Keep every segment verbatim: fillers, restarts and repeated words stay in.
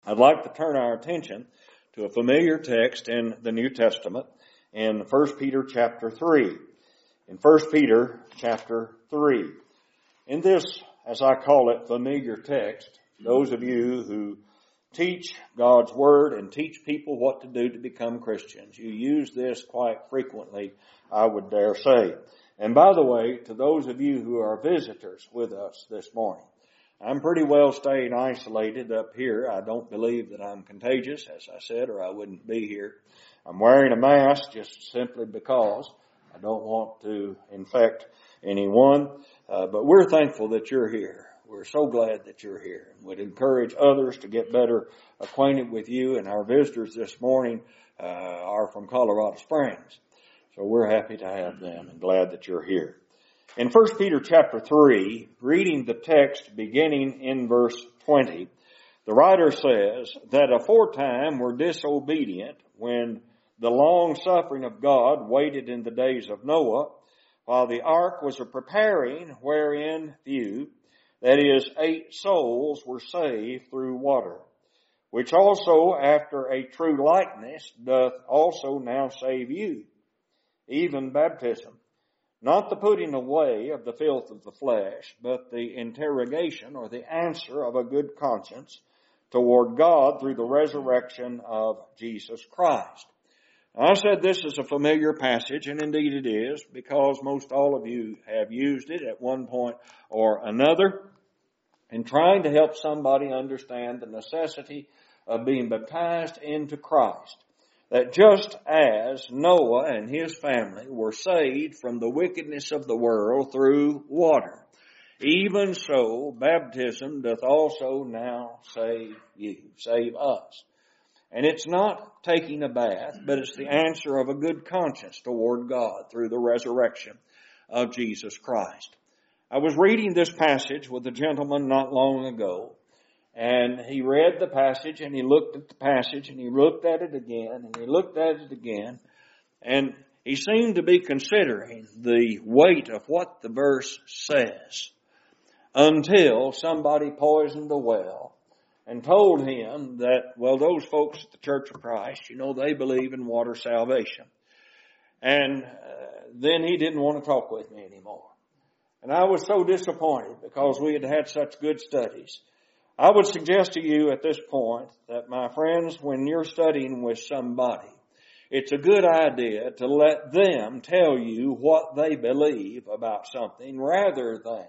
I'd like to turn our attention to a familiar text in the New Testament in First Peter chapter three. In First Peter chapter three. In this, as I call it, familiar text, those of you who teach God's Word and teach people what to do to become Christians, you use this quite frequently, I would dare say. And by the way, to those of you who are visitors with us this morning, I'm pretty well staying isolated up here. I don't believe that I'm contagious, as I said, or I wouldn't be here. I'm wearing a mask just simply because I don't want to infect anyone. Uh, but we're thankful that you're here. We're so glad that you're here. And would encourage others to get better acquainted with you. And our visitors this morning uh, are from Colorado Springs. So we're happy to have them and glad that you're here. In First Peter chapter three, reading the text beginning in verse twenty, the writer says that aforetime were disobedient when the long suffering of God waited in the days of Noah, while the ark was a preparing, wherein few, that is, eight souls were saved through water, which also after a true likeness doth also now save you, even baptism. Not the putting away of the filth of the flesh, but the interrogation or the answer of a good conscience toward God through the resurrection of Jesus Christ. Now, I said this is a familiar passage, and indeed it is, because most all of you have used it at one point or another in trying to help somebody understand the necessity of being baptized into Christ. That just as Noah and his family were saved from the wickedness of the world through water, even so baptism doth also now save you, save us. And it's not taking a bath, but it's the answer of a good conscience toward God through the resurrection of Jesus Christ. I was reading this passage with a gentleman not long ago, and he read the passage, and he looked at the passage, and he looked at it again, and he looked at it again, and he seemed to be considering the weight of what the verse says until somebody poisoned the well and told him that, well, those folks at the Church of Christ, you know, they believe in water salvation. And uh, then he didn't want to talk with me anymore. And I was so disappointed because we had had such good studies. I would suggest to you at this point that, my friends, when you're studying with somebody, it's a good idea to let them tell you what they believe about something rather than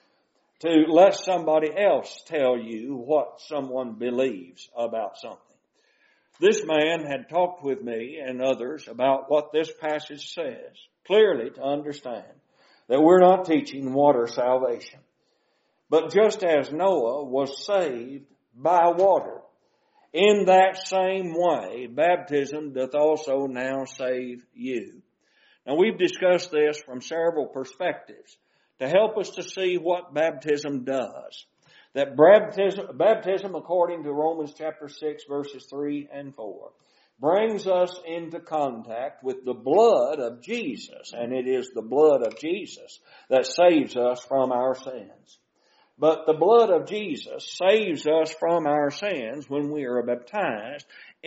to let somebody else tell you what someone believes about something. This man had talked with me and others about what this passage says, clearly to understand that we're not teaching water salvation. But just as Noah was saved by water, in that same way, baptism doth also now save you. Now, we've discussed this from several perspectives to help us to see what baptism does. That baptism, baptism, according to Romans chapter six, verses three and four, brings us into contact with the blood of Jesus, and it is the blood of Jesus that saves us from our sins. But the blood of Jesus saves us from our sins when we are baptized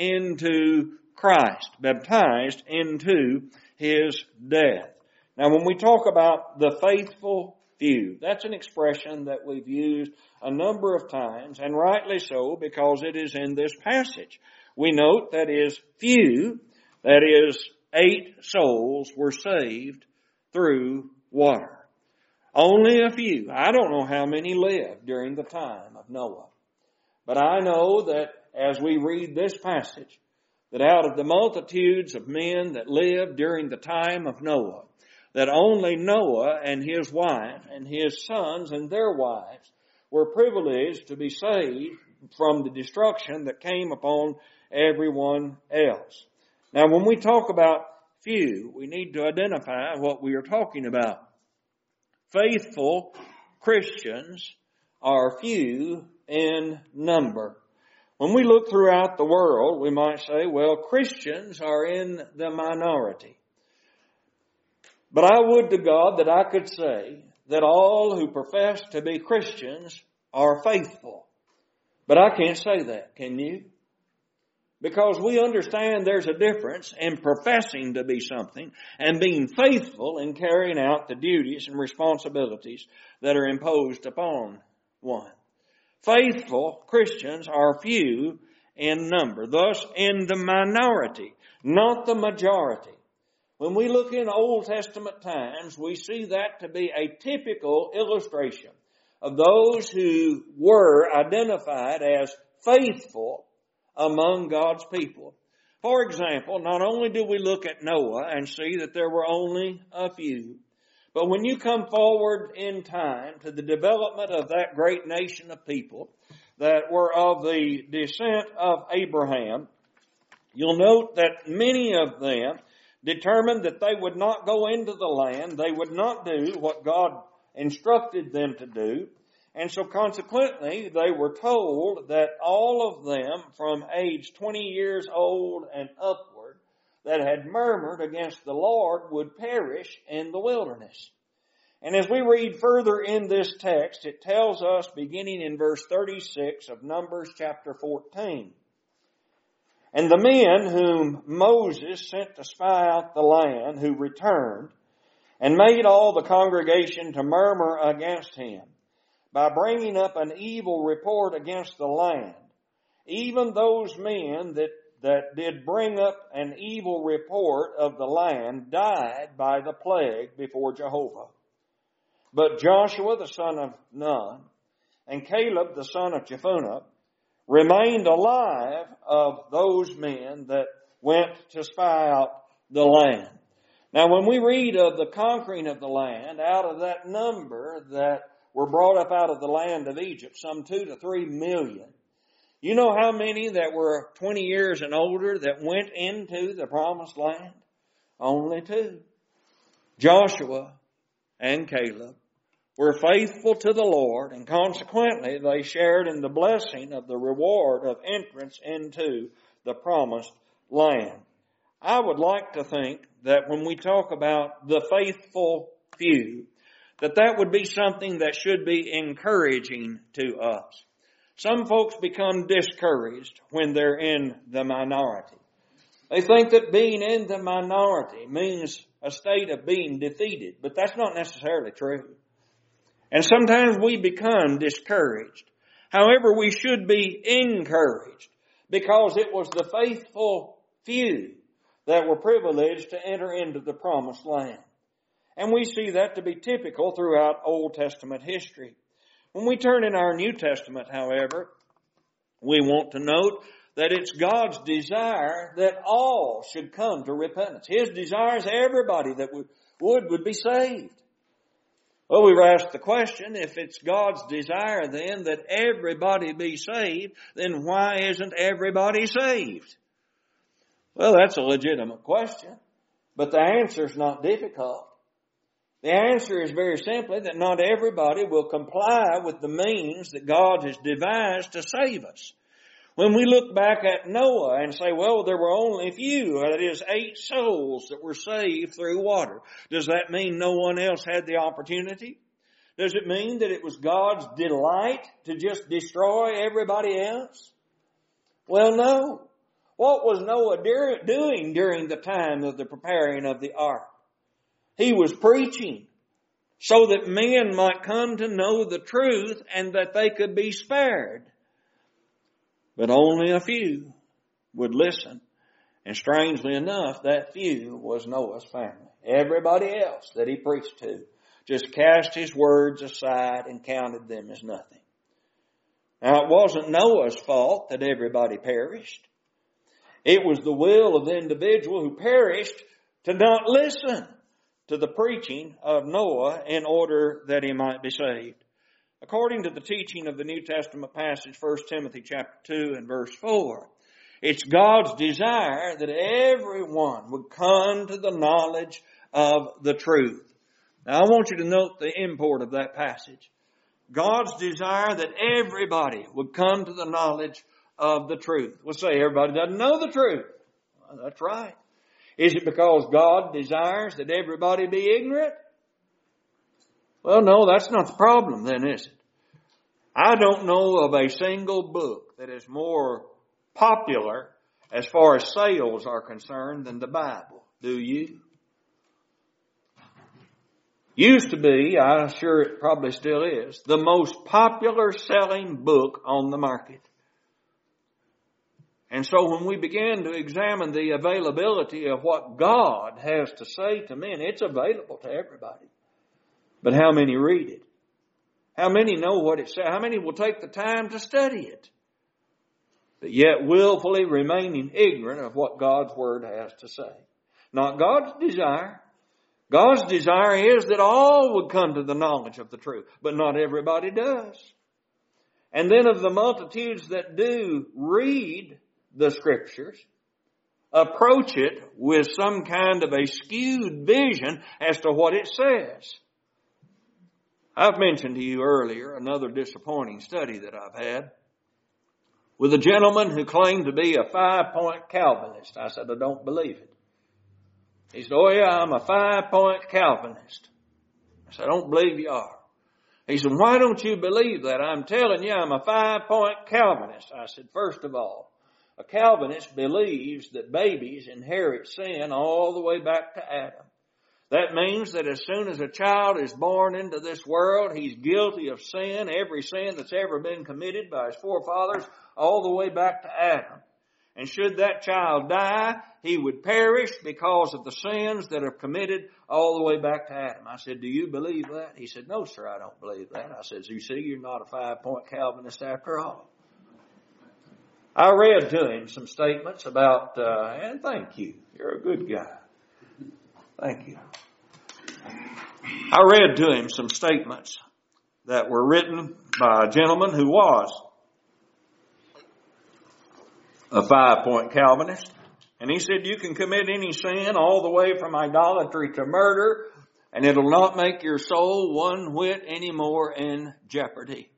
into Christ, baptized into His death. Now, when we talk about the faithful few, that's an expression that we've used a number of times, and rightly so, because it is in this passage. We note that is few, that is, eight souls were saved through water. Only a few. I don't know how many lived during the time of Noah. But I know that as we read this passage, that out of the multitudes of men that lived during the time of Noah, that only Noah and his wife and his sons and their wives were privileged to be saved from the destruction that came upon everyone else. Now, when we talk about few, we need to identify what we are talking about. Faithful Christians are few in number. When we look throughout the world, we might say, well, Christians are in the minority. But I would to God that I could say that all who profess to be Christians are faithful. But I can't say that, can you? Because we understand there's a difference in professing to be something and being faithful in carrying out the duties and responsibilities that are imposed upon one. Faithful Christians are few in number, thus in the minority, not the majority. When we look in Old Testament times, we see that to be a typical illustration of those who were identified as faithful among God's people. For example, not only do we look at Noah and see that there were only a few, but when you come forward in time to the development of that great nation of people that were of the descent of Abraham, you'll note that many of them determined that they would not go into the land, they would not do what God instructed them to do, and so consequently they were told that all of them from age twenty years old and upward that had murmured against the Lord would perish in the wilderness. And as we read further in this text, it tells us, beginning in verse thirty-six of Numbers chapter fourteen, "And the men whom Moses sent to spy out the land, who returned, and made all the congregation to murmur against him, by bringing up an evil report against the land, even those men that, that did bring up an evil report of the land died by the plague before Jehovah. But Joshua the son of Nun and Caleb the son of Jephunneh remained alive of those men that went to spy out the land." Now when we read of the conquering of the land, out of that number that were brought up out of the land of Egypt, some two to three million. You know how many that were twenty years and older that went into the promised land? Only two. Joshua and Caleb were faithful to the Lord, and consequently they shared in the blessing of the reward of entrance into the promised land. I would like to think that when we talk about the faithful few, that that would be something that should be encouraging to us. Some folks become discouraged when they're in the minority. They think that being in the minority means a state of being defeated, but that's not necessarily true. And sometimes we become discouraged. However, we should be encouraged because it was the faithful few that were privileged to enter into the promised land. And we see that to be typical throughout Old Testament history. When we turn in our New Testament, however, we want to note that it's God's desire that all should come to repentance. His desire is everybody that would, would, would be saved. Well, we've asked the question, if it's God's desire then that everybody be saved, then why isn't everybody saved? Well, that's a legitimate question, but the answer is not difficult. The answer is very simply that not everybody will comply with the means that God has devised to save us. When we look back at Noah and say, well, there were only a few, that is eight souls that were saved through water, does that mean no one else had the opportunity? Does it mean that it was God's delight to just destroy everybody else? Well, no. What was Noah doing during the time of the preparing of the ark? He was preaching so that men might come to know the truth and that they could be spared. But only a few would listen. And strangely enough, that few was Noah's family. Everybody else that he preached to just cast his words aside and counted them as nothing. Now, it wasn't Noah's fault that everybody perished. It was the will of the individual who perished to not listen to the preaching of Noah in order that he might be saved. According to the teaching of the New Testament passage, First Timothy chapter two and verse four, it's God's desire that everyone would come to the knowledge of the truth. Now, I want you to note the import of that passage. God's desire that everybody would come to the knowledge of the truth. We'll say everybody doesn't know the truth. Well, that's right. Is it because God desires that everybody be ignorant? Well, no, that's not the problem then, is it? I don't know of a single book that is more popular as far as sales are concerned than the Bible. Do you? Used to be, I'm sure it probably still is, the most popular selling book on the market. And so when we begin to examine the availability of what God has to say to men, it's available to everybody. But how many read it? How many know what it says? How many will take the time to study it? But yet willfully remaining ignorant of what God's Word has to say. Not God's desire. God's desire is that all would come to the knowledge of the truth, but not everybody does. And then of the multitudes that do read the Scriptures, approach it with some kind of a skewed vision as to what it says. I've mentioned to you earlier another disappointing study that I've had with a gentleman who claimed to be a five-point Calvinist. I said, I don't believe it. He said, oh yeah, I'm a five-point Calvinist. I said, I don't believe you are. He said, why don't you believe that? I'm telling you, I'm a five-point Calvinist. I said, first of all, a Calvinist believes that babies inherit sin all the way back to Adam. That means that as soon as a child is born into this world, he's guilty of sin, every sin that's ever been committed by his forefathers, all the way back to Adam. And should that child die, he would perish because of the sins that are committed all the way back to Adam. I said, do you believe that? He said, no, sir, I don't believe that. I said, you see, you're not a five-point Calvinist after all. I read to him some statements about, uh, and thank you, you're a good guy. Thank you. I read to him some statements that were written by a gentleman who was a five-point Calvinist. And he said, you can commit any sin all the way from idolatry to murder, and it'll not make your soul one whit any more in jeopardy.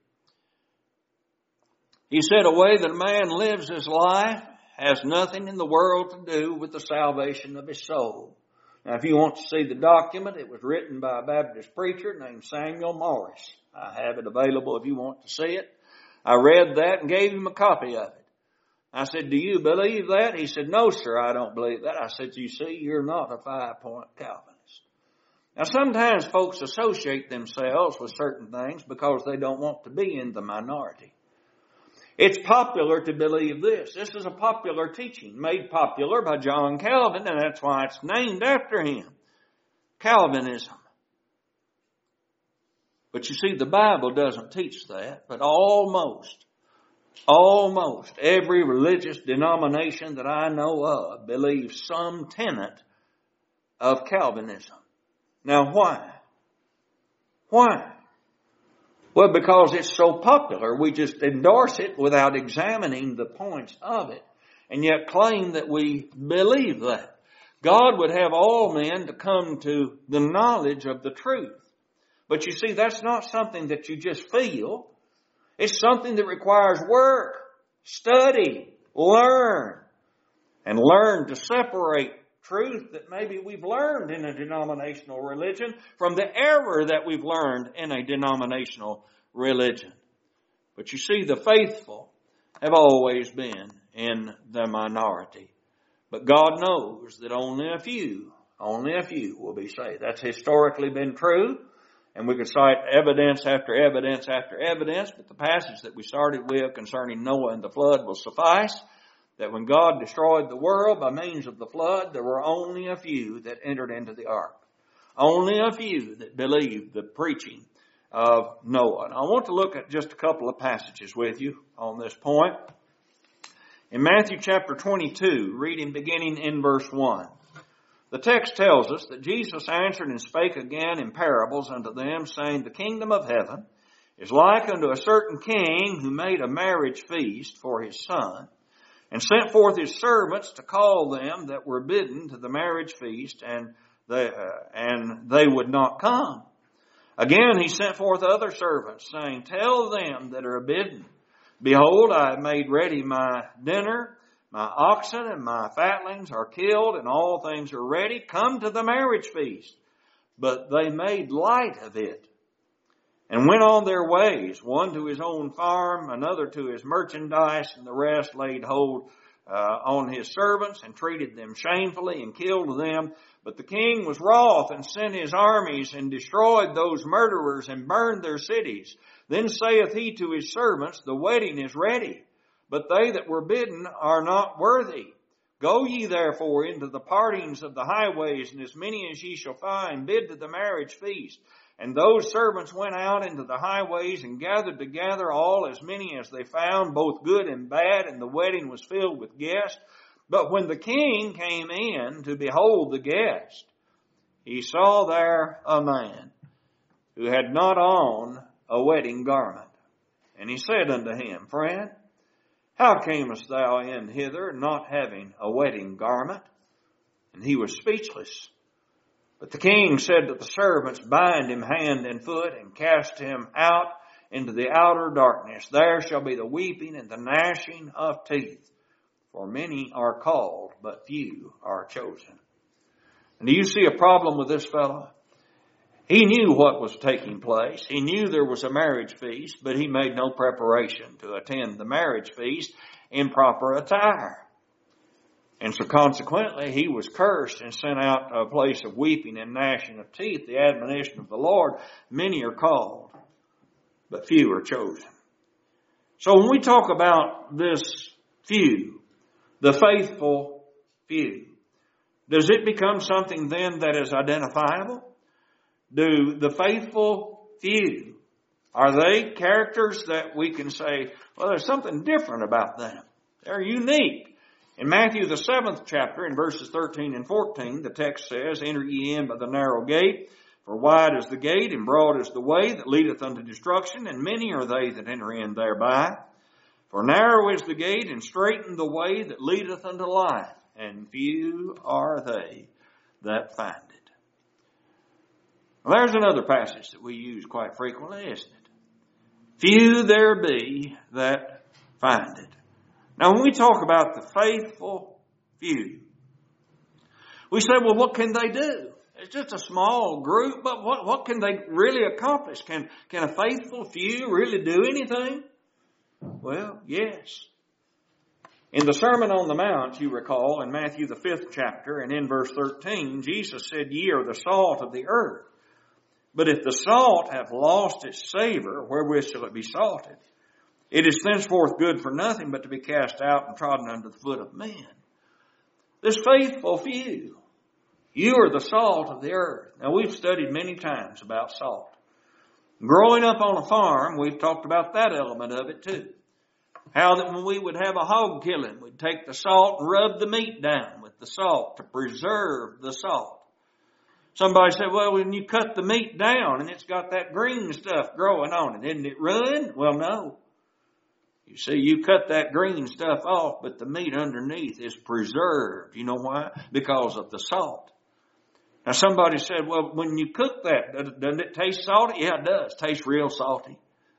He said, a way that a man lives his life has nothing in the world to do with the salvation of his soul. Now, if you want to see the document, it was written by a Baptist preacher named Samuel Morris. I have it available if you want to see it. I read that and gave him a copy of it. I said, do you believe that? He said, no, sir, I don't believe that. I said, you see, you're not a five-point Calvinist. Now, sometimes folks associate themselves with certain things because they don't want to be in the minority. It's popular to believe this. This is a popular teaching made popular by John Calvin, and that's why it's named after him. Calvinism. But you see, the Bible doesn't teach that, but almost, almost every religious denomination that I know of believes some tenet of Calvinism. Now, why? Why? Well, because it's so popular, we just endorse it without examining the points of it, and yet claim that we believe that. God would have all men to come to the knowledge of the truth. But you see, that's not something that you just feel. It's something that requires work, study, learn, and learn to separate truth that maybe we've learned in a denominational religion from the error that we've learned in a denominational religion. But you see, the faithful have always been in the minority. But God knows that only a few, only a few will be saved. That's historically been true. And we could cite evidence after evidence after evidence, but the passage that we started with concerning Noah and the flood will suffice. That when God destroyed the world by means of the flood, there were only a few that entered into the ark. Only a few that believed the preaching of Noah. And I want to look at just a couple of passages with you on this point. In Matthew chapter twenty-two, reading beginning in verse one. The text tells us that Jesus answered and spake again in parables unto them, saying, the kingdom of heaven is like unto a certain king who made a marriage feast for his son, and sent forth his servants to call them that were bidden to the marriage feast, and they, uh, and they would not come. Again he sent forth other servants, saying, tell them that are bidden, behold, I have made ready my dinner, my oxen and my fatlings are killed, and all things are ready. Come to the marriage feast. But they made light of it, and went on their ways, one to his own farm, another to his merchandise, and the rest laid hold uh, on his servants and treated them shamefully and killed them. But the king was wroth and sent his armies and destroyed those murderers and burned their cities. Then saith he to his servants, the wedding is ready, but they that were bidden are not worthy. Go ye therefore into the partings of the highways, and as many as ye shall find, bid to the marriage feast. And those servants went out into the highways and gathered together all as many as they found, both good and bad, and the wedding was filled with guests. But when the king came in to behold the guest, he saw there a man who had not on a wedding garment. And he said unto him, Friend, how camest thou in hither, not having a wedding garment? And he was speechless. But the king said to the servants, Bind him hand and foot, and cast him out into the outer darkness. There shall be the weeping and the gnashing of teeth. For many are called, but few are chosen. And do you see a problem with this fellow? He knew what was taking place. He knew there was a marriage feast, but he made no preparation to attend the marriage feast in proper attire. And so consequently, he was cursed and sent out to a place of weeping and gnashing of teeth. The admonition of the Lord, many are called, but few are chosen. So when we talk about this few, the faithful few, does it become something then that is identifiable? Do the faithful few, are they characters that we can say, well, there's something different about them? They're unique. In Matthew the seventh chapter, in verses thirteen and fourteen, the text says, Enter ye in by the narrow gate, for wide is the gate, and broad is the way that leadeth unto destruction, and many are they that enter in thereby. For narrow is the gate, and straiten the way that leadeth unto life, and few are they that find it. Well, there's another passage that we use quite frequently, isn't it? Few there be that find it. Now, when we talk about the faithful few, we say, well, what can they do? It's just a small group, but what, what can they really accomplish? Can, can a faithful few really do anything? Well, yes. In the Sermon on the Mount, you recall, in Matthew the fifth chapter and in verse thirteen, Jesus said, Ye are the salt of the earth. But if the salt hath lost its savor, wherewith shall it be salted? It is thenceforth good for nothing but to be cast out and trodden under the foot of men. This faithful few, you are the salt of the earth. Now, we've studied many times about salt. Growing up on a farm, we've talked about that element of it too. How that when we would have a hog killing, we'd take the salt and rub the meat down with the salt to preserve the salt. Somebody said, well, when you cut the meat down and it's got that green stuff growing on it, isn't it ruined? Well, no. You see, you cut that green stuff off, but the meat underneath is preserved. You know why? Because of the salt. Now, somebody said, well, when you cook that, doesn't it taste salty? Yeah, it does. It tastes real salty.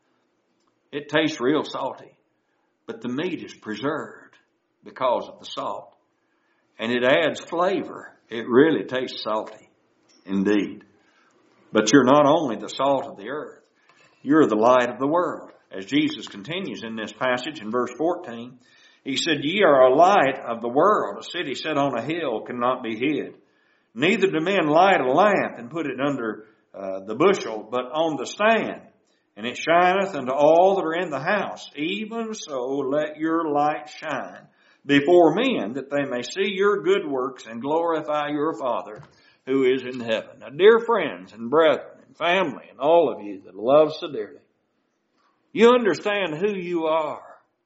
It tastes real salty. But the meat is preserved because of the salt. And it adds flavor. It really tastes salty. Indeed. But you're not only the salt of the earth, you're the light of the world. As Jesus continues in this passage in verse fourteen, he said, Ye are a light of the world. A city set on a hill cannot be hid. Neither do men light a lamp and put it under uh, the bushel, but on the stand, and it shineth unto all that are in the house. Even so let your light shine before men, that they may see your good works and glorify your Father who is in heaven. Now, dear friends and brethren and family and all of you that love so dearly, you understand who you are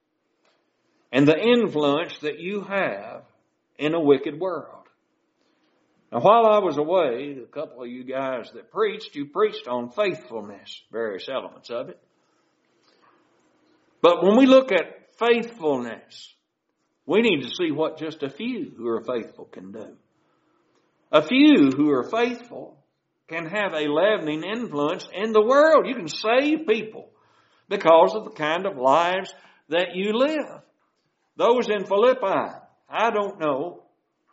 and the influence that you have in a wicked world. Now, while I was away, a couple of you guys that preached, you preached on faithfulness, various elements of it. But when we look at faithfulness, we need to see what just a few who are faithful can do. A few who are faithful can have a leavening influence in the world. You can save people because of the kind of lives that you live. Those in Philippi, I don't know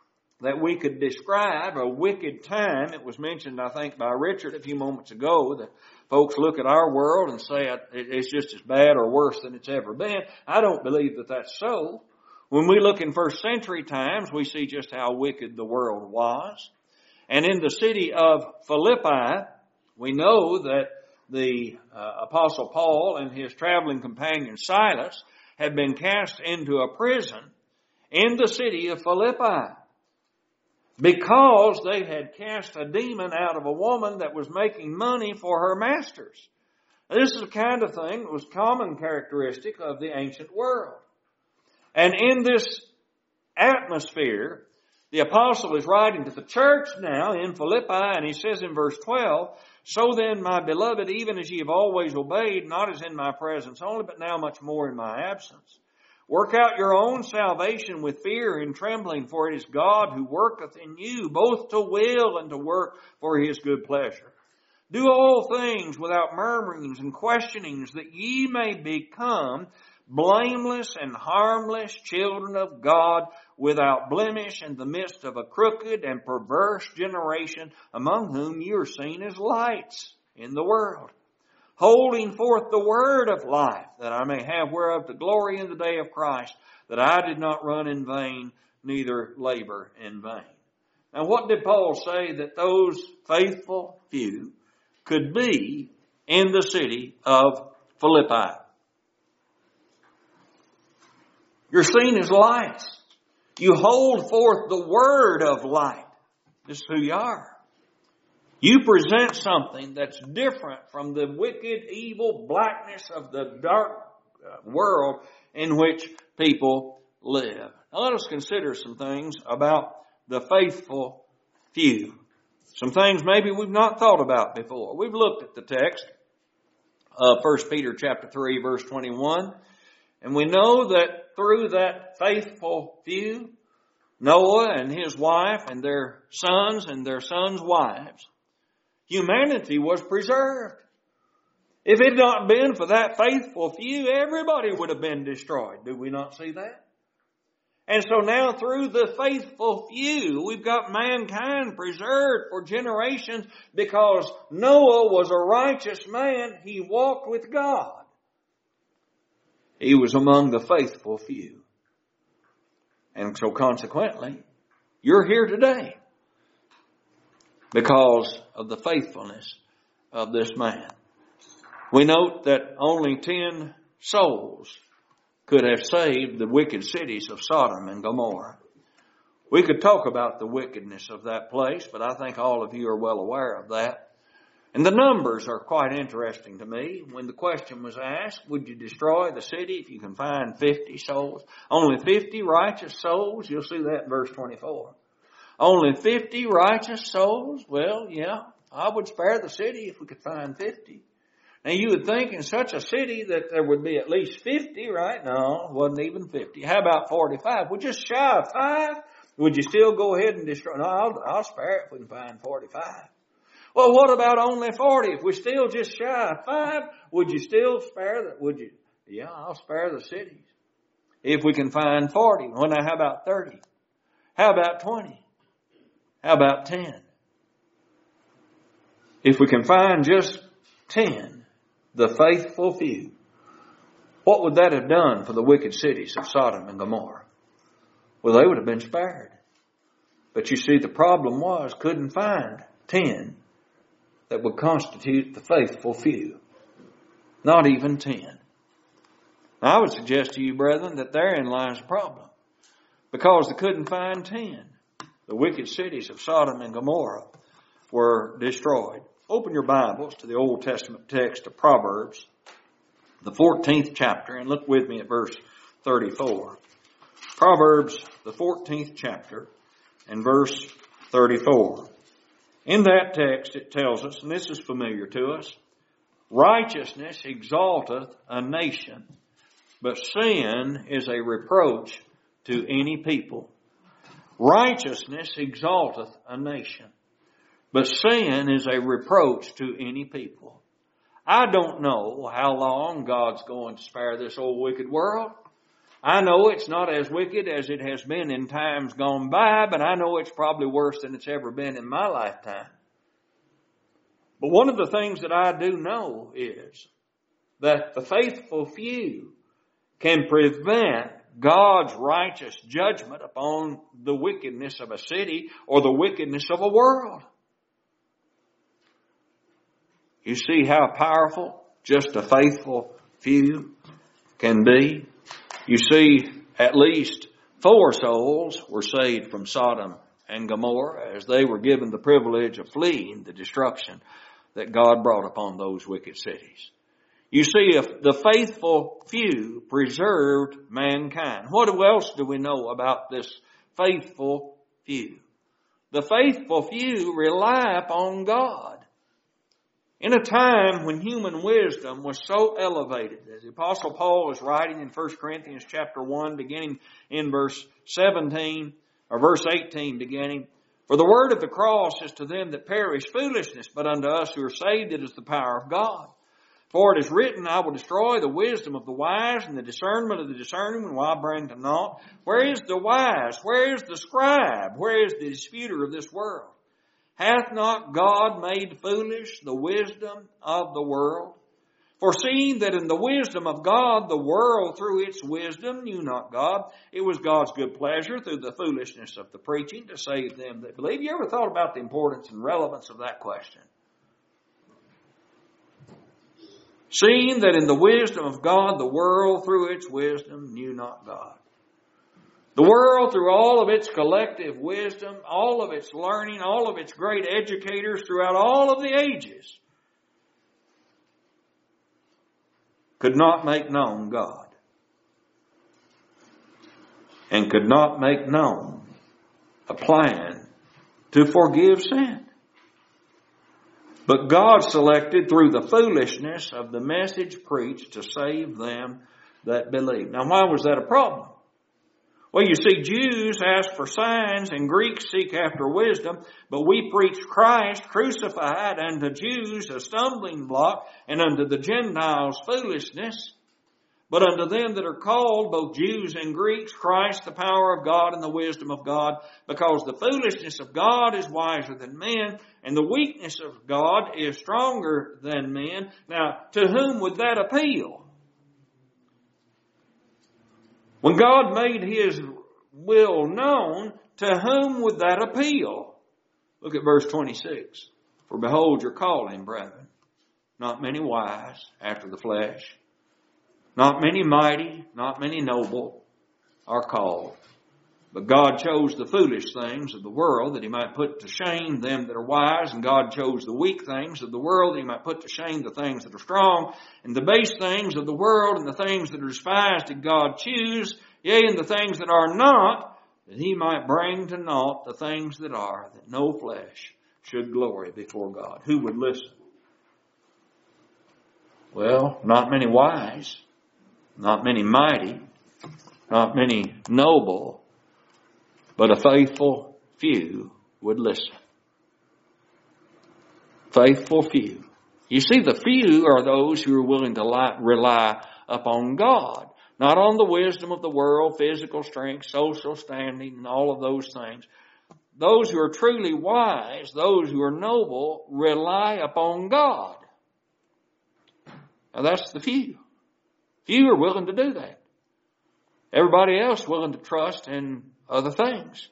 that we could describe a wicked time. It was mentioned, I think, by Richard a few moments ago that folks look at our world and say it's just as bad or worse than it's ever been. I don't believe that that's so. When we look in first century times, we see just how wicked the world was. And in the city of Philippi, we know that the uh, Apostle Paul and his traveling companion Silas had been cast into a prison in the city of Philippi because they had cast a demon out of a woman that was making money for her masters. Now, this is the kind of thing that was common characteristic of the ancient world. And in this atmosphere, the apostle is writing to the church now in Philippi, and he says in verse twelve, "So then, my beloved, even as ye have always obeyed, not as in my presence only, but now much more in my absence, work out your own salvation with fear and trembling, for it is God who worketh in you, both to will and to work for his good pleasure. Do all things without murmurings and questionings, that ye may become blameless and harmless children of God, without blemish in the midst of a crooked and perverse generation, among whom you are seen as lights in the world, holding forth the word of life, that I may have whereof to glory in the day of Christ, that I did not run in vain, neither labor in vain." Now, what did Paul say that those faithful few could be in the city of Philippi? You're seen as lights. You hold forth the word of light. This is who you are. You present something that's different from the wicked, evil blackness of the dark world in which people live. Now let us consider some things about the faithful few. Some things maybe we've not thought about before. We've looked at the text of First Peter chapter three, verse twenty-one. And we know that through that faithful few, Noah and his wife and their sons and their sons' wives, humanity was preserved. If it had not been for that faithful few, everybody would have been destroyed. Do we not see that? And so now through the faithful few, we've got mankind preserved for generations because Noah was a righteous man. He walked with God. He was among the faithful few. And so consequently, you're here today because of the faithfulness of this man. We note that only ten souls could have saved the wicked cities of Sodom and Gomorrah. We could talk about the wickedness of that place, but I think all of you are well aware of that. And the numbers are quite interesting to me. When the question was asked, would you destroy the city if you can find fifty souls? Only fifty righteous souls? You'll see that in verse twenty-four. Only fifty righteous souls? Well, yeah, I would spare the city if we could find fifty. Now you would think in such a city that there would be at least fifty, right? No, it wasn't even fifty. How about forty-five? Well, just shy of five. Would you still go ahead and destroy? No, I'll, I'll spare it if we can find forty-five. Well, what about only forty? If we're still just shy of five, would you still spare that? Would you? Yeah, I'll spare the cities. If we can find forty. Well, now how about thirty? How about twenty? How about ten? If we can find just ten, the faithful few, what would that have done for the wicked cities of Sodom and Gomorrah? Well, they would have been spared. But you see, the problem was couldn't find ten that would constitute the faithful few. Not even ten. Now, I would suggest to you, brethren, that therein lies the problem. Because they couldn't find ten. The wicked cities of Sodom and Gomorrah were destroyed. Open your Bibles to the Old Testament text of Proverbs, the fourteenth chapter, and look with me at verse thirty-four. Proverbs, the fourteenth chapter, and verse thirty-four. In that text it tells us, and this is familiar to us, righteousness exalteth a nation, but sin is a reproach to any people. Righteousness exalteth a nation, but sin is a reproach to any people. I don't know how long God's going to spare this old wicked world. I know it's not as wicked as it has been in times gone by, but I know it's probably worse than it's ever been in my lifetime. But one of the things that I do know is that the faithful few can prevent God's righteous judgment upon the wickedness of a city or the wickedness of a world. You see how powerful just a faithful few can be? You see, at least four souls were saved from Sodom and Gomorrah as they were given the privilege of fleeing the destruction that God brought upon those wicked cities. You see, if the faithful few preserved mankind. What else do we know about this faithful few? The faithful few rely upon God. In a time when human wisdom was so elevated, as the Apostle Paul is writing in First Corinthians chapter one, beginning in verse seventeen, or verse eighteen beginning, for the word of the cross is to them that perish foolishness, but unto us who are saved it is the power of God. For it is written, I will destroy the wisdom of the wise, and the discernment of the discerning will I bring to naught. Where is the wise? Where is the scribe? Where is the disputer of this world? Hath not God made foolish the wisdom of the world? For seeing that in the wisdom of God, the world through its wisdom knew not God, it was God's good pleasure through the foolishness of the preaching to save them that believe. You ever thought about the importance and relevance of that question? Seeing that in the wisdom of God, the world through its wisdom knew not God. The world, through all of its collective wisdom, all of its learning, all of its great educators throughout all of the ages, could not make known God. And could not make known a plan to forgive sin. But God selected through the foolishness of the message preached to save them that believe. Now, why was that a problem? Well, you see, Jews ask for signs and Greeks seek after wisdom, but we preach Christ crucified, and to Jews a stumbling block, and unto the Gentiles foolishness. But unto them that are called, both Jews and Greeks, Christ the power of God and the wisdom of God, because the foolishness of God is wiser than men, and the weakness of God is stronger than men. Now, to whom would that appeal? When God made His will known, to whom would that appeal? Look at verse twenty-six. For behold your calling, brethren. Not many wise after the flesh. Not many mighty, not many noble are called. But God chose the foolish things of the world that He might put to shame them that are wise. And God chose the weak things of the world that He might put to shame the things that are strong. And the base things of the world and the things that are despised did God choose. Yea, and the things that are not, that He might bring to naught the things that are, that no flesh should glory before God. Who would listen? Well, not many wise, not many mighty, not many noble, but a faithful few would listen. Faithful few. You see, the few are those who are willing to rely upon God, not on the wisdom of the world, physical strength, social standing, and all of those things. Those who are truly wise, those who are noble, rely upon God. Now that's the few. Few are willing to do that. Everybody else willing to trust in other things.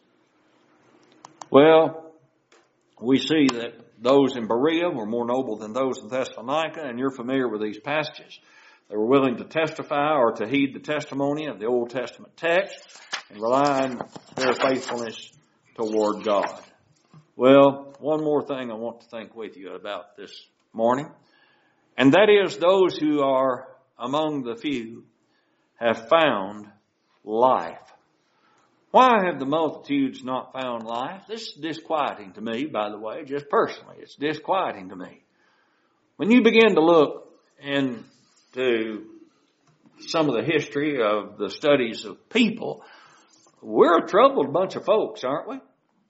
Well, we see that those in Berea were more noble than those in Thessalonica, and you're familiar with these passages. They were willing to testify or to heed the testimony of the Old Testament text and rely on their faithfulness toward God. Well, one more thing I want to think with you about this morning, and that is those who are among the few have found life. Why have the multitudes not found life? This is disquieting to me, by the way, just personally. It's disquieting to me. When you begin to look into some of the history of the studies of people, we're a troubled bunch of folks, aren't we?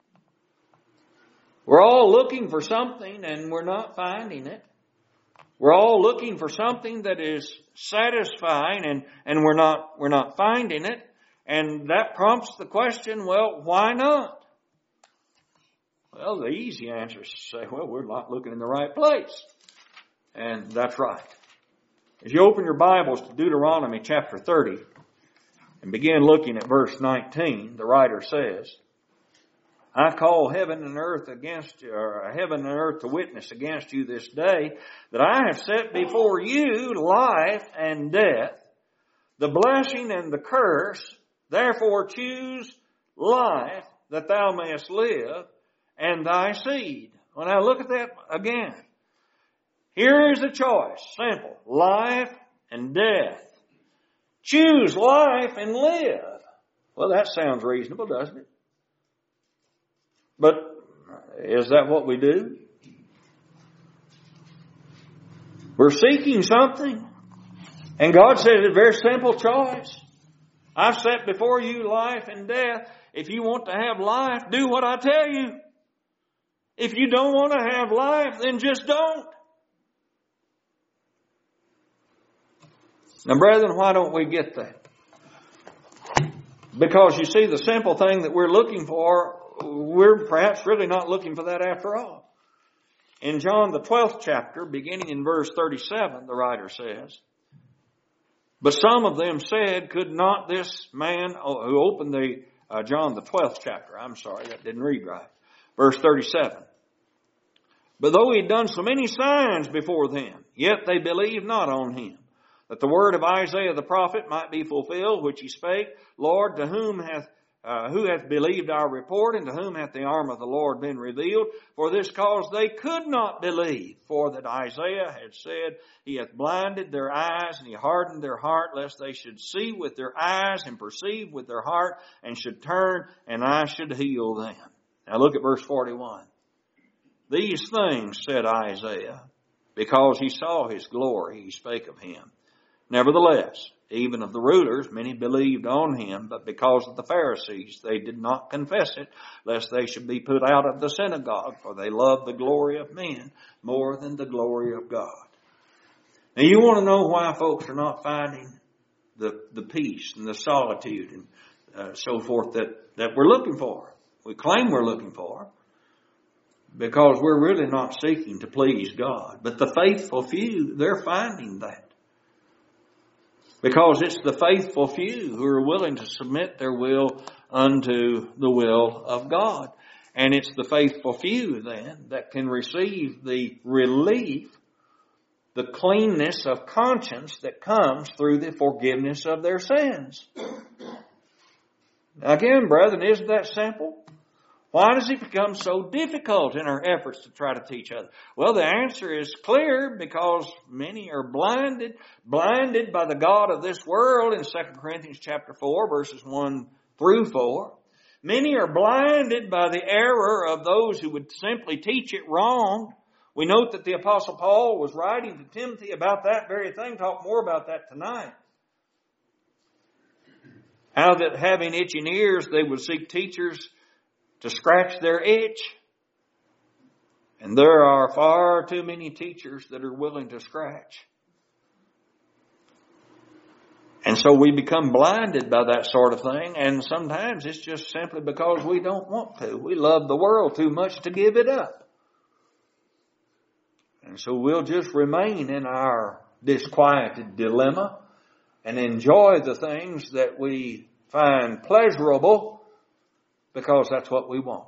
We're all looking for something and we're not finding it. We're all looking for something that is satisfying, and, and we're not, we're not finding it. And that prompts the question, well, why not? Well, the easy answer is to say, well, we're not looking in the right place. And that's right. As you open your Bibles to Deuteronomy chapter thirty and begin looking at verse nineteen, the writer says, I call heaven and earth against you, or heaven and earth to witness against you this day, that I have set before you life and death, the blessing and the curse. Therefore choose life that thou mayest live, and thy seed. Well, now look at that again. Here is a choice. Simple. Life and death. Choose life and live. Well, that sounds reasonable, doesn't it? But is that what we do? We're seeking something. And God said it's a very simple choice. I've set before you life and death. If you want to have life, do what I tell you. If you don't want to have life, then just don't. Now, brethren, why don't we get that? Because you see, the simple thing that we're looking for, we're perhaps really not looking for that after all. In John the twelfth chapter, beginning in verse thirty-seven, the writer says, but some of them said, could not this man who opened the, uh, John the twelfth chapter, I'm sorry, that didn't read right. Verse thirty-seven. But though he had done so many signs before them, yet they believed not on him, that the word of Isaiah the prophet might be fulfilled, which he spake, Lord, to whom hath Uh, who hath believed our report, and to whom hath the arm of the Lord been revealed? For this cause they could not believe, for that Isaiah had said, he hath blinded their eyes, and he hardened their heart, lest they should see with their eyes, and perceive with their heart, and should turn, and I should heal them. Now look at verse forty-one. These things said Isaiah, because he saw his glory, he spake of him. Nevertheless, even of the rulers, many believed on him, but because of the Pharisees, they did not confess it, lest they should be put out of the synagogue, for they loved the glory of men more than the glory of God. Now, you want to know why folks are not finding the, the peace and the solitude and uh, so forth that, that we're looking for. We claim we're looking for, because we're really not seeking to please God. But the faithful few, they're finding that. Because it's the faithful few who are willing to submit their will unto the will of God. And it's the faithful few then that can receive the relief, the cleanness of conscience that comes through the forgiveness of their sins. Now again, brethren, isn't that simple? Why does it become so difficult in our efforts to try to teach others? Well, the answer is clear, because many are blinded, blinded by the God of this world in Second Corinthians chapter four, verses one through four. Many are blinded by the error of those who would simply teach it wrong. We note that the Apostle Paul was writing to Timothy about that very thing. Talk more about that tonight. How that having itching ears, they would seek teachers to scratch their itch. And there are far too many teachers that are willing to scratch. And so we become blinded by that sort of thing, and sometimes it's just simply because we don't want to. We love the world too much to give it up. And so we'll just remain in our disquieted dilemma and enjoy the things that we find pleasurable, because that's what we want.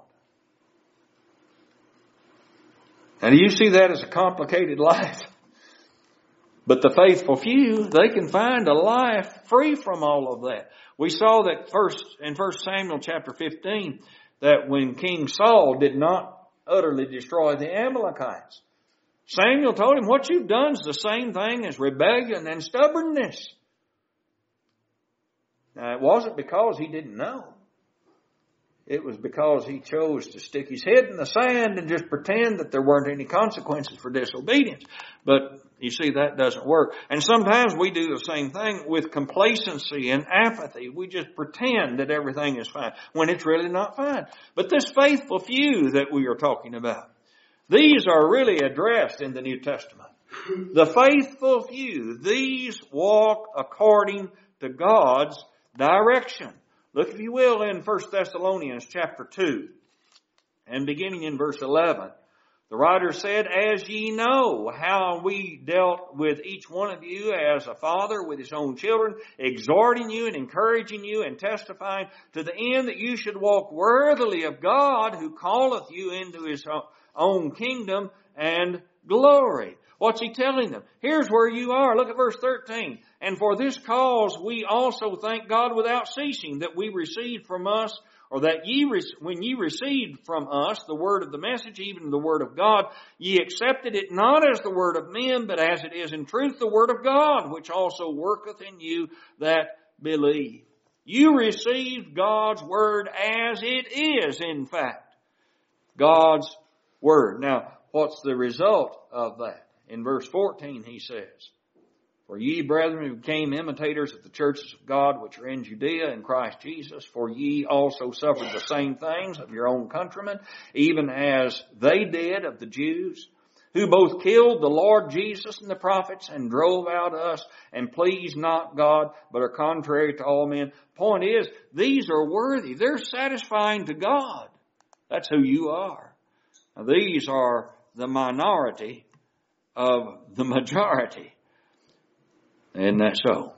Now, do you see that as a complicated life? But the faithful few, they can find a life free from all of that. We saw that first in First Samuel chapter fifteen, that when King Saul did not utterly destroy the Amalekites, Samuel told him, what you've done is the same thing as rebellion and stubbornness. Now, it wasn't because he didn't know. It was because he chose to stick his head in the sand and just pretend that there weren't any consequences for disobedience. But you see, that doesn't work. And sometimes we do the same thing with complacency and apathy. We just pretend that everything is fine when it's really not fine. But this faithful few that we are talking about, these are really addressed in the New Testament. The faithful few, these walk according to God's direction. Look, if you will, in First Thessalonians chapter two, and beginning in verse eleven. The writer said, "As ye know how we dealt with each one of you as a father with his own children, exhorting you and encouraging you and testifying to the end that you should walk worthily of God who calleth you into his own kingdom and glory." What's he telling them? Here's where you are. Look at verse thirteen. "And for this cause we also thank God without ceasing, that we received from us, or that ye, when ye received from us the word of the message, even the word of God, ye accepted it not as the word of men, but as it is in truth the word of God, which also worketh in you that believe." You received God's word as it is, in fact, God's word. Now, what's the result of that? In verse fourteen, he says, "For ye, brethren, became imitators of the churches of God which are in Judea in Christ Jesus. For ye also suffered the same things of your own countrymen, even as they did of the Jews, who both killed the Lord Jesus and the prophets, and drove out us, and pleased not God, but are contrary to all men." Point is, these are worthy. They're satisfying to God. That's who you are. Now, these are the minority of the majority. Isn't that so?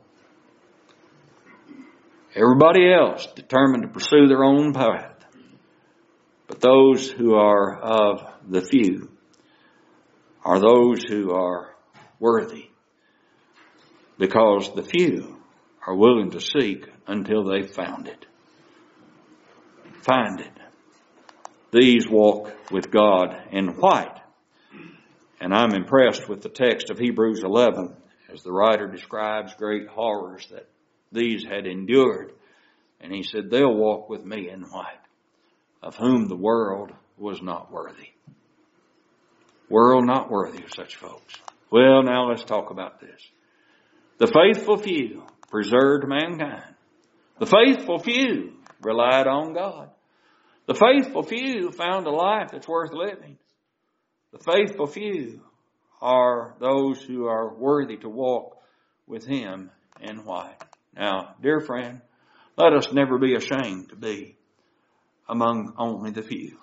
Everybody else determined to pursue their own path. But those who are of the few are those who are worthy, because the few are willing to seek until they've found it. Find it. These walk with God in white. And I'm impressed with the text of Hebrews eleven, as the writer describes great horrors that these had endured. And he said, "They'll walk with me in white, of whom the world was not worthy." World not worthy of such folks. Well, now let's talk about this. The faithful few preserved mankind. The faithful few relied on God. The faithful few found a life that's worth living. The faithful few are those who are worthy to walk with Him in white. Now, dear friend, let us never be ashamed to be among only the few.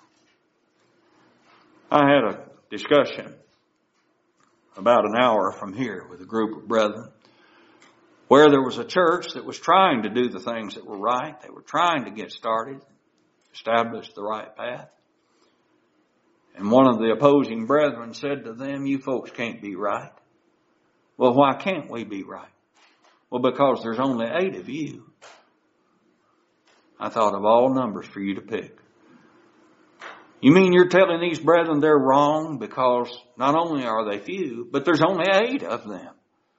I had a discussion about an hour from here with a group of brethren where there was a church that was trying to do the things that were right. They were trying to get started, establish the right path. And one of the opposing brethren said to them, "You folks can't be right." Well, why can't we be right? Well, because there's only eight of you. I thought of all numbers for you to pick. You mean you're telling these brethren they're wrong because not only are they few, but there's only eight of them?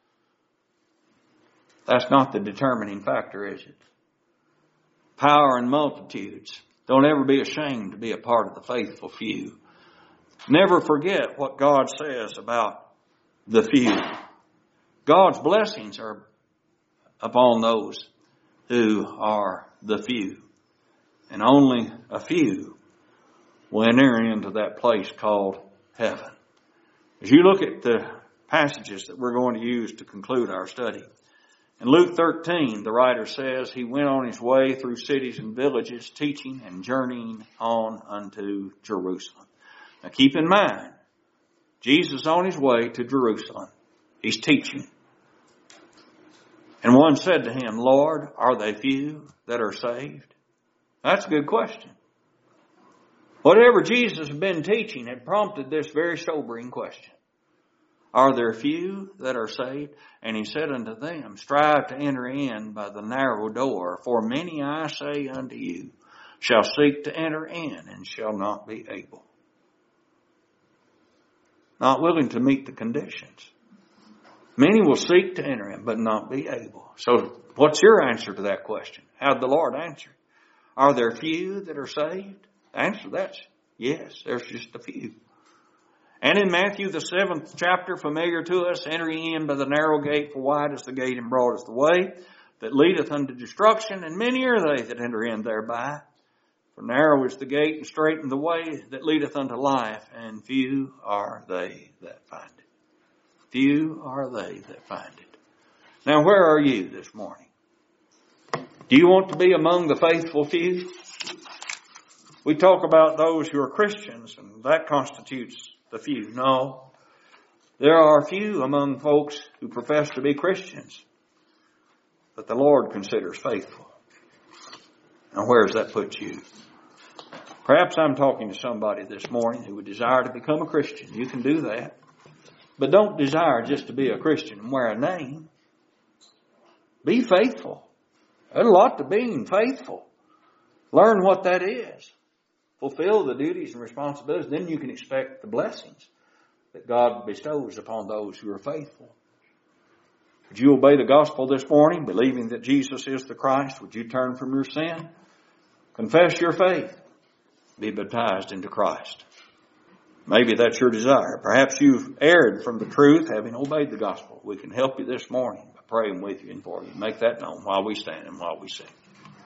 That's not the determining factor, is it? Power and multitudes. Don't ever be ashamed to be a part of the faithful few. Never forget what God says about the few. God's blessings are upon those who are the few. And only a few will enter into that place called heaven. As you look at the passages that we're going to use to conclude our study, in Luke thirteen, the writer says, "He went on his way through cities and villages, teaching and journeying on unto Jerusalem." Now keep in mind, Jesus is on his way to Jerusalem. He's teaching. And one said to him, "Lord, are they few that are saved?" That's a good question. Whatever Jesus had been teaching had prompted this very sobering question. Are there few that are saved? And he said unto them, "Strive to enter in by the narrow door, for many, I say unto you, shall seek to enter in and shall not be able." Not willing to meet the conditions. Many will seek to enter in, but not be able. So what's your answer to that question? How'd the Lord answer? Are there few that are saved? The answer to that's yes, there's just a few. And in Matthew, the seventh chapter, familiar to us, "Entering in by the narrow gate, for wide is the gate and broad is the way that leadeth unto destruction, and many are they that enter in thereby. For narrow is the gate and straight is the way that leadeth unto life, and few are they that find it." few are they that find it. Now, where are you this morning? Do you want to be among the faithful few? We talk about those who are Christians, and that constitutes the few. No, there are few among folks who profess to be Christians that the Lord considers faithful. Now, where does that put you? Perhaps I'm talking to somebody this morning who would desire to become a Christian. You can do that. But don't desire just to be a Christian and wear a name. Be faithful. There's a lot to being faithful. Learn what that is. Fulfill the duties and responsibilities. Then you can expect the blessings that God bestows upon those who are faithful. Would you obey the gospel this morning, believing that Jesus is the Christ? Would you turn from your sin? Confess your faith. Be baptized into Christ. Maybe that's your desire. Perhaps you've erred from the truth, having obeyed the gospel. We can help you this morning by praying with you and for you. Make that known while we stand and while we sing.